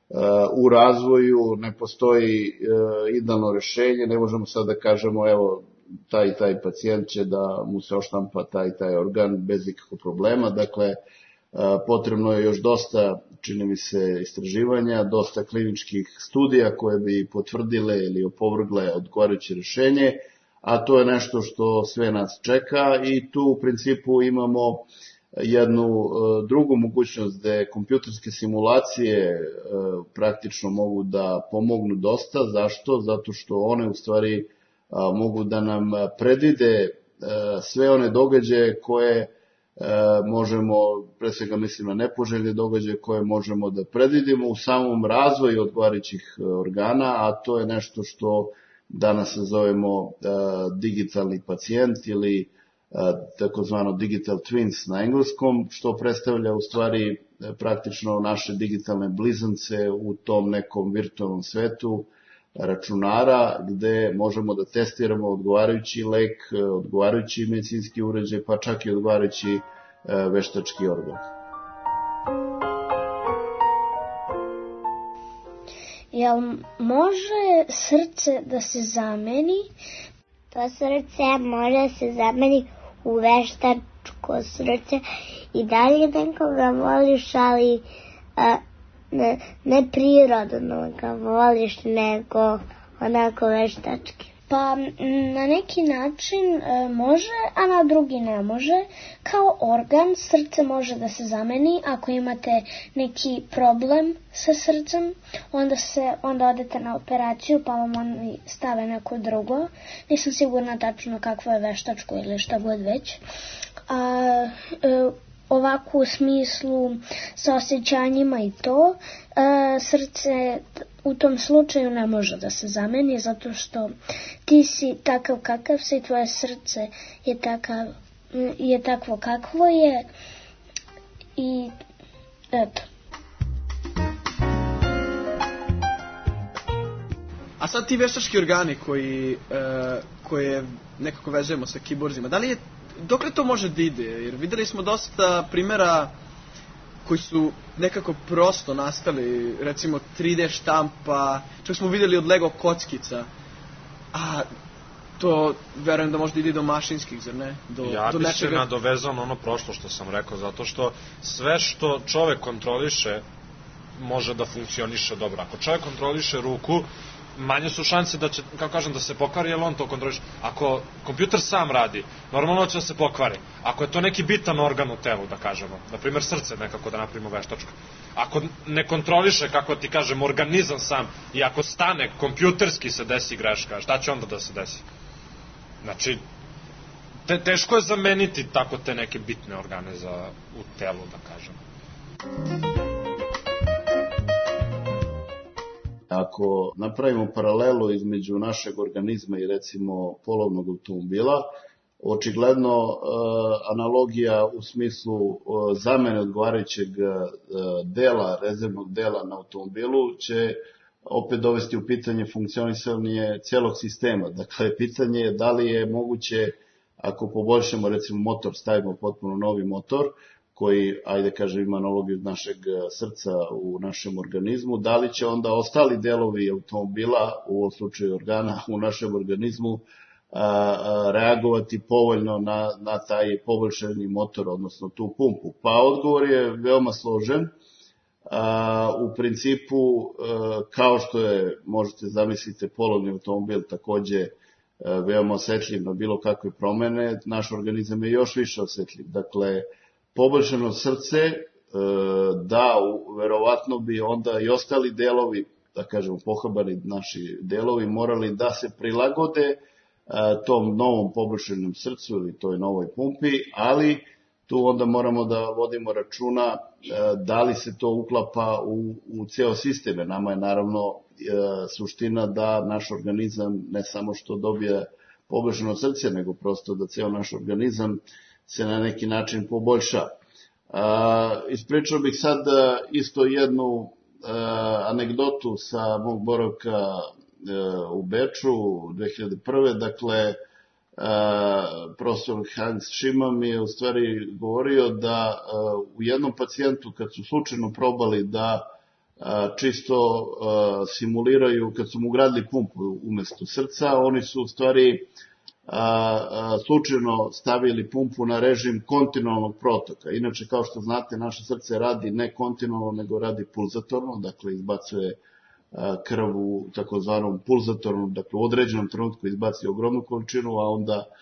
u razvoju, ne postoji idealno rešenje, ne možemo sad da kažemo evo taj i taj pacijent će da mu se oštampa taj i taj organ bez ikakvog problema, dakle potrebno je još dosta, čini mi se, istraživanja, dosta kliničkih studija koje bi potvrdile ili opovrgle odgovarajuće rešenje, a to je nešto što sve nas čeka i tu u principu imamo jednu drugu mogućnost gde kompjuterske simulacije praktično mogu da pomognu dosta. Zašto? Zato što one u stvari mogu da nam predvide sve one događaje koje možemo, pre svega mislim na nepoželjne događaje koje možemo da predvidimo u samom razvoju odgovarajućih organa, a to je nešto što danas zovemo digitalni pacijent ili takozvano digital twins na engleskom, što predstavlja u stvari praktično naše digitalne blizance u tom nekom virtualnom svetu računara, gde možemo da testiramo odgovarajući lek, odgovarajući medicinski uređaj, pa čak i odgovarajući veštački organ. Jel može srce da se zameni? To srce može da se zameni u veštačko srce i dalje nekoga voliš, ali a, ne, ne prirodno ga voliš, nego onako veštački. Pa na neki način e, može, a na drugi ne može. Kao organ srce može da se zameni ako imate neki problem sa srcem, onda se onda odete na operaciju pa vam oni stave neko drugo. Nisam sigurna tačno kakvo je veštačko ili šta god već. A, e, ovako u smislu sa osjećanjima i to, e, srce u tom slučaju ne može da se zameni zato što ti si takav kakav si, tvoje srce je, takav, je takvo kakvo je i eto. A sad ti veštački organi koji, e, koje nekako vezujemo sa kiborzima, da li je, dokle to može da ide? Jer videli smo dosta primjera koji su nekako prosto nastali, recimo tri D štampa, čak smo videli od Lego kockica, a to verujem da možda ide do mašinskih, zar ne? Do, ja do bi nečega... se nadovezao na ono prošlo što sam rekao, zato što sve što čovek kontroliše može da funkcioniše dobro. Ako čovek kontroliše ruku, manje su šanse da će, kako kažem, da se pokvari, jer on to kontroliše. Ako kompjuter sam radi, normalno će da se pokvari. Ako je to neki bitan organ u telu, da kažemo, na primjer srce nekako da napravimo veštačko. Ako ne kontroliše, kako ti kažem, organizam sam, i ako stane, kompjuterski se desi greška, šta će onda da se desi? Znači, te, teško je zameniti tako te neke bitne organe za, u telu, da kažem. Ako napravimo paralelu između našeg organizma i recimo polovnog automobila, očigledno e, analogija u smislu e, zamene odgovarajućeg e, dela, rezervnog dela na automobilu će opet dovesti u pitanje funkcionisanje celog sistema. Dakle, pitanje je da li je moguće, ako poboljšamo recimo motor, stavimo potpuno novi motor, koji, ajde kažem, ima analogiju našeg srca u našem organizmu, da li će onda ostali delovi automobila, u ovom slučaju organa u našem organizmu, a, a, reagovati povoljno na, na taj poboljšani motor, odnosno tu pumpu. Pa odgovor je veoma složen. A, u principu, a, kao što je, možete zamisliti, polovni automobil takođe a, veoma osetljiv na bilo kakve promene, naš organizam je još više osetljiv. Dakle, poboljšano srce, da, verovatno bi onda i ostali delovi, da kažemo pohabani naši delovi, morali da se prilagode tom novom poboljšanom srcu ili toj novoj pumpi, ali tu onda moramo da vodimo računa da li se to uklapa u, u ceo sistem. Nama je naravno suština da naš organizam ne samo što dobije poboljšano srce, nego prosto da ceo naš organizam se na neki način poboljša. A, ispričao bih sad isto jednu a, anegdotu sa mog boravka a, u Beču dve hiljade prve. Dakle, a, profesor Hans Schima mi je u stvari govorio da a, u jednom pacijentu kad su slučajno probali da a, čisto a, simuliraju, kad su mu ugradili pumpu umesto srca, oni su u stvari A, a, slučajno stavili pumpu na režim kontinualnog protoka. Inače, kao što znate, naše srce radi ne kontinualno, nego radi pulzatorno, dakle izbacuje a, krv u takozvanom pulzatornom, dakle u određenom trenutku izbaci ogromnu količinu, a onda a,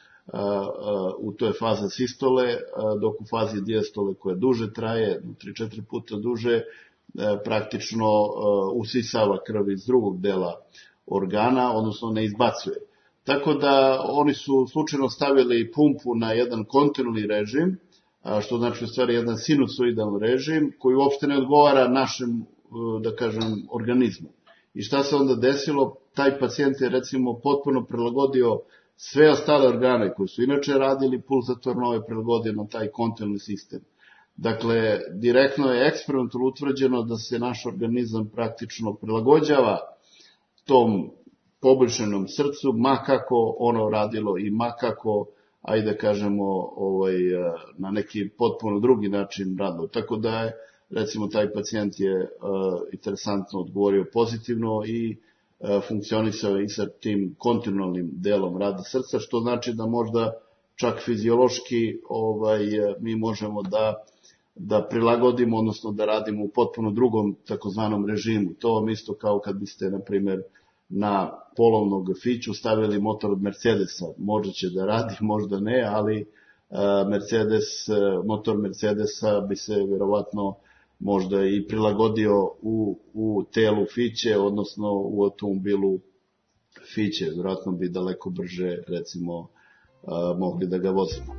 a, u toj fazi sistole, a, dok u fazi dijastole koja duže traje, tri do četiri puta duže, a, praktično a, usisava krv iz drugog dela organa, odnosno ne izbacuje. Tako da oni su slučajno stavili pumpu na jedan kontinualni režim, što znači u stvari jedan sinusoidan režim koji uopšte ne odgovara našem, da kažem, organizmu. I šta se onda desilo? Taj pacijent je recimo potpuno prilagodio sve ostale organe koji su inače radili pulzatorno, je prilagodio na taj kontinualni sistem. Dakle, direktno je eksperimentalno utvrđeno da se naš organizam praktično prilagođava tom poboljšanom srcu, ma kako ono radilo i ma kako, ajde da kažemo, ovaj, na neki potpuno drugi način radilo. Tako da je, recimo, taj pacijent je uh, interesantno odgovorio pozitivno i uh, funkcionisao i sa tim kontinualnim delom rada srca, što znači da možda čak fiziološki ovaj, mi možemo da, da prilagodimo, odnosno da radimo u potpuno drugom takozvanom režimu. To vam isto kao kad biste, na primjer, na polovnog Fiću stavili motor od Mercedesa. Možda će da radi, možda ne, ali Mercedes, motor Mercedesa bi se vjerovatno možda i prilagodio u, u telu Fiće, odnosno u automobilu Fiće. Vjerojatno bi daleko brže, recimo, mogli da ga vozimo.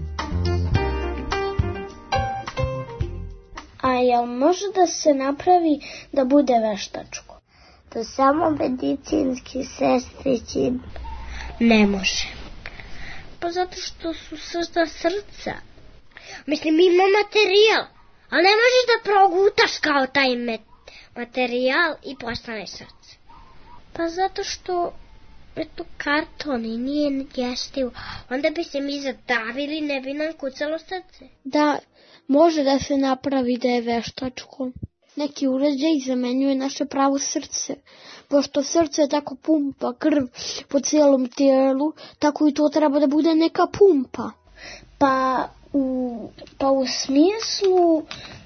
A jel može da se napravi da bude veštačko? To samo medicinski sestrići ne može. Pa zato što su srca srca. Mislim, ima materijal, ali ne možeš da progutaš kao taj met- materijal i postane srce. Pa zato što je to karton i nije jestiv. Onda bi se mi zadavili, ne bi nam kucalo srce. Da, može da se napravi da je veštačko. Neki uređaj zamenjuje naše pravo srce. Pošto srce tako pumpa krv po cijelom tijelu, tako i to treba da bude neka pumpa. Pa u, pa u smislu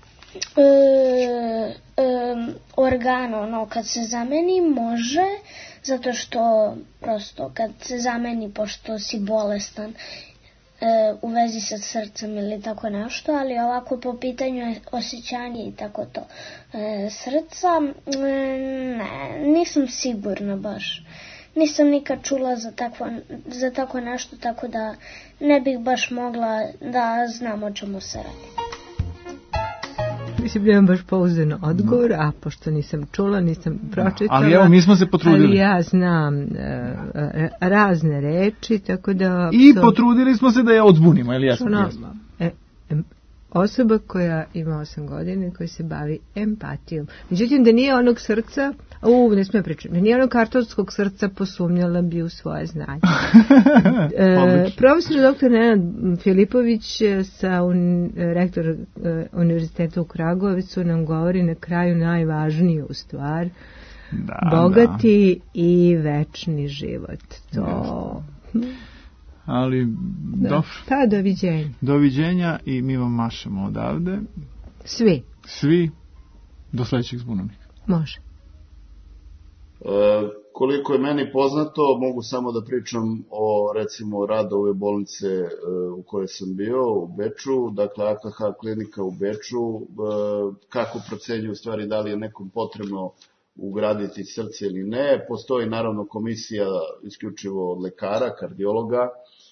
e, e, organa, ono, kad se zameni može, zato što prosto kad se zameni pošto si bolestan e, u vezi sa srcem ili tako nešto, ali ovako po pitanju osjećanja i tako to e, srca, e, ne, nisam sigurna baš. Nisam nikad čula za takvo, za tako nešto, tako da ne bih baš mogla da znam o čemu se radi. Mislim da imam baš pouzdan odgovor, a pošto nisam čula, nisam pročitala. Ali evo, mi smo se potrudili. Ali ja znam uh, razne reči, tako da... I to... potrudili smo se da je odbunimo, ili jasno? No, e, osoba koja ima osam godina i koja se bavi empatijom. Međutim, da nije onog srca, u, ne smijem pričati, da nije onog kartonskog srca, posumnjala bi u svoje znanje. e, profesor doktor Nenad Filipović, sa un, rektor e, Univerziteta u Kragujevcu, nam govori na kraju najvažniju stvar, da, bogati da. I večni život. To... Da. Ali, da. Dobro. Pa, doviđenja. Doviđenja i mi vam mašemo odavde. Svi. Svi. Do sledećeg zbunovnika. Može. E, koliko je meni poznato, mogu samo da pričam o, recimo, radu ove bolnice e, u kojoj sam bio, u Beču, dakle A K H klinika u Beču, e, kako procenjuju stvari da li je nekom potrebno ugraditi srce ili ne. Postoji naravno komisija isključivo od lekara, kardiologa,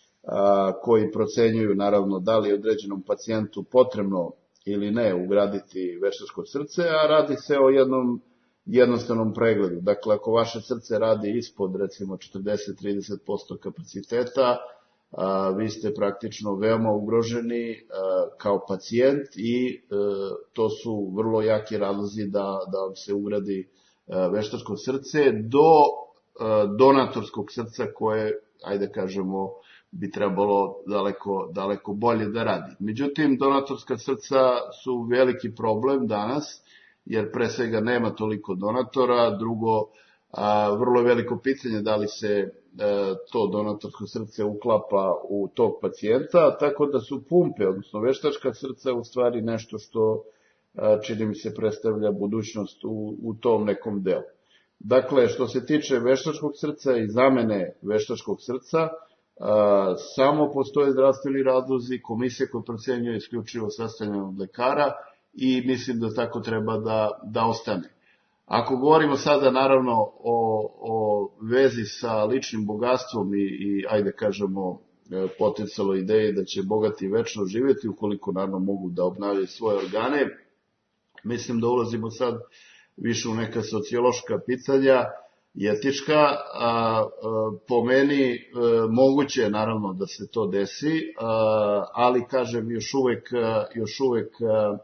a, koji procenjuju naravno da li je određenom pacijentu potrebno ili ne ugraditi veštačko srce, a radi se o jednom jednostavnom pregledu. Dakle, ako vaše srce radi ispod recimo četrdeset do trideset posto kapaciteta, a, vi ste praktično veoma ugroženi a, kao pacijent i a, to su vrlo jaki razlozi da, da vam se ugradi veštačko srce do donatorskog srca koje, ajde kažemo, bi trebalo daleko, daleko bolje da radi. Međutim, donatorska srca su veliki problem danas, jer pre svega nema toliko donatora, drugo, a, vrlo je veliko pitanje da li se a, to donatorsko srce uklapa u tog pacijenta, tako da su pumpe, odnosno veštačka srca, u stvari nešto što čini mi se predstavlja budućnost u, u tom nekom delu. Dakle, što se tiče veštačkog srca i zamene veštačkog srca, a, samo postoje zdravstveni razlozi, komisija koja procenjuje isključivo sastavljanje od lekara i mislim da tako treba da, da ostane. Ako govorimo sada naravno o, o vezi sa ličnim bogatstvom i, i ajde kažemo, potencijalno ideji da će bogati večno živjeti ukoliko naravno mogu da obnavljaju svoje organe, mislim da ulazimo sad više u neka sociološka pitanja i etička, a, a, po meni a, moguće je naravno da se to desi, a, ali kažem još uvek, još uvek a,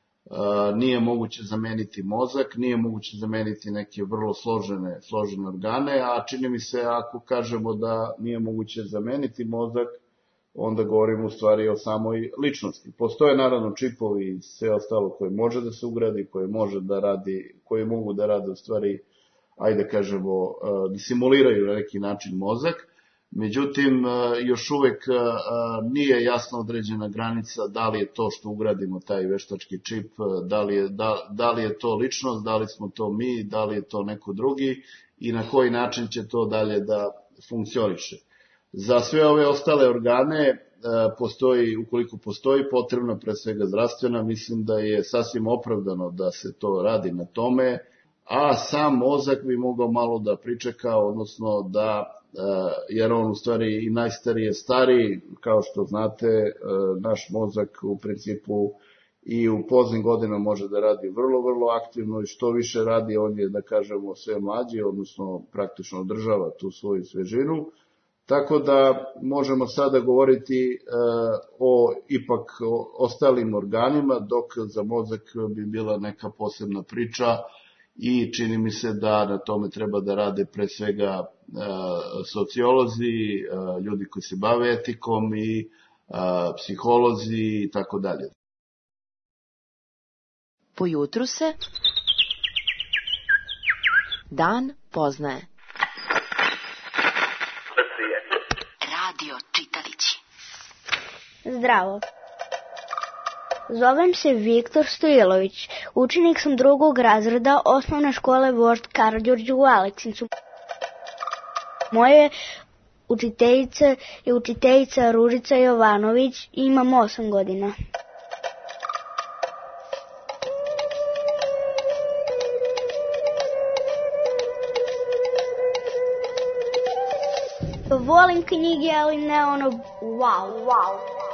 a, nije moguće zameniti mozak, nije moguće zameniti neke vrlo složene, složene organe, a čini mi se ako kažemo da nije moguće zameniti mozak, onda govorimo u stvari o samoj ličnosti. Postoje naravno čipovi i sve ostalo koje može da se ugradi, koje može da radi, koje mogu da rade u stvari, ajde kažemo, da simuliraju na neki način mozak. Međutim, još uvek nije jasno određena granica da li je to što ugradimo taj veštački čip, da li je, da, da li je to ličnost, da li smo to mi, da li je to neko drugi i na koji način će to dalje da funkcioniše. Za sve ove ostale organe postoji, ukoliko postoji potrebna pre svega zdravstvena, mislim da je sasvim opravdano da se to radi na tome, a sam mozak bi mogao malo da pričeka, odnosno da, jer on u stvari i najstarije stari, kao što znate, naš mozak u principu i u poznim godinama može da radi vrlo, vrlo aktivno i što više radi, on je, da kažemo, sve mlađi, odnosno praktično održava tu svoju svežinu. Tako da možemo sada govoriti e, o ipak o ostalim organima, dok za mozak bi bila neka posebna priča i čini mi se da na tome treba da rade pre svega sociolozi, ljudi koji se bave etikom i psiholozi i tako dalje. Po jutru se dan poznaje. Radio čitalići. Zdravo. Zovem se Viktor Stojilović. Učenik sam drugog razreda osnovne škole Vožd Karađorđe u Aleksincu. Moje učiteljica je učiteljica Ružica Jovanović i imam osam godina. Volim knjige, ali ne ono wow, wow.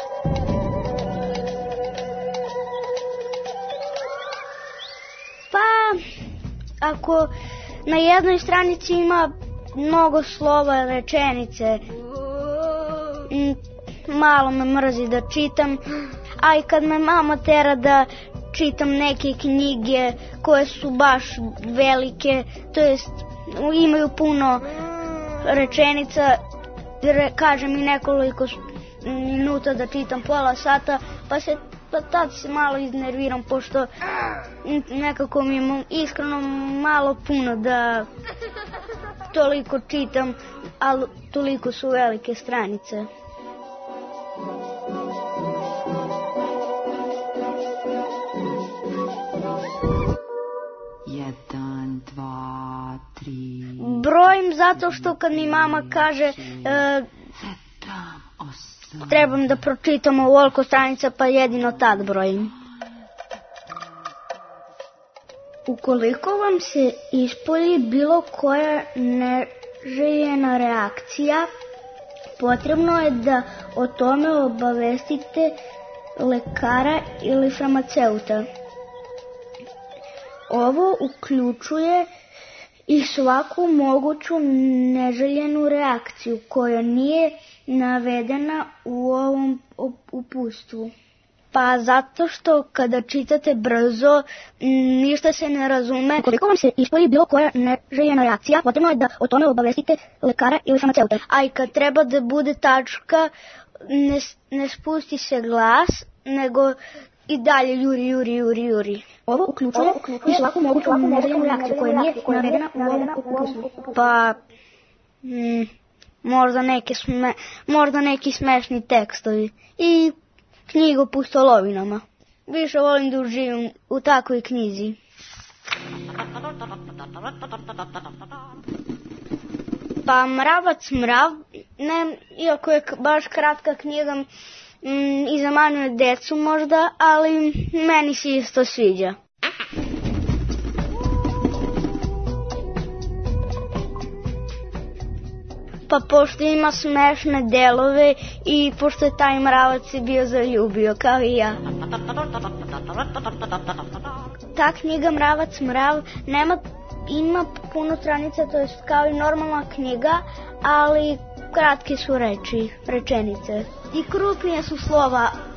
Pa, ako na jednoj stranici ima mnogo slova, rečenice, malo me mrzi da čitam, a i kad me mama tera da čitam neke knjige koje su baš velike, to jest imaju puno rečenica, kaže mi nekoliko minuta da čitam pola sata, pa se pa tad se malo iznerviram, pošto nekako mi je iskreno malo puno da toliko čitam, ali toliko su velike stranice. Jedan, dva, tri... Brojim zato što kad mi mama kaže e, trebam da pročitam ovoliko stranica, pa jedino tad brojim. Ukoliko vam se ispolji bilo koja neželjena reakcija, potrebno je da o tome obavestite lekara ili farmaceuta. Ovo uključuje i svaku moguću neželjenu reakciju koja nije navedena u ovom uputstvu. Pa zato što kada čitate brzo, ništa se ne razume. Ukoliko vam se ispolji bilo koja neželjena reakcija, potrebno je da o tome obavestite lekara ili farmaceuta. A i kad treba da bude tačka, ne, ne spusti se glas, nego i dalje juri, juri, juri, juri. Ovo uključuje i svaku moguću neželjenu reakciju koja nije navedena u ovom uputstvu. Pa, mm, možda, neke sme, možda neki smešni tekstovi i knjiga o pustolovinama. Više volim da uživim u takvoj knjizi. Pa Mravac mrav, ne, iako je baš kratka knjiga, mm, i zamanjuje decu možda, ali meni se isto sviđa. Pa pošto ima smešne delove i pošto je taj mravac se bio zaljubio kao i ja. Ta knjiga Mravac mrav nema, ima puno stranica, to je kao i normalna knjiga, ali kratke su reči, rečenice. I krupnije su slova,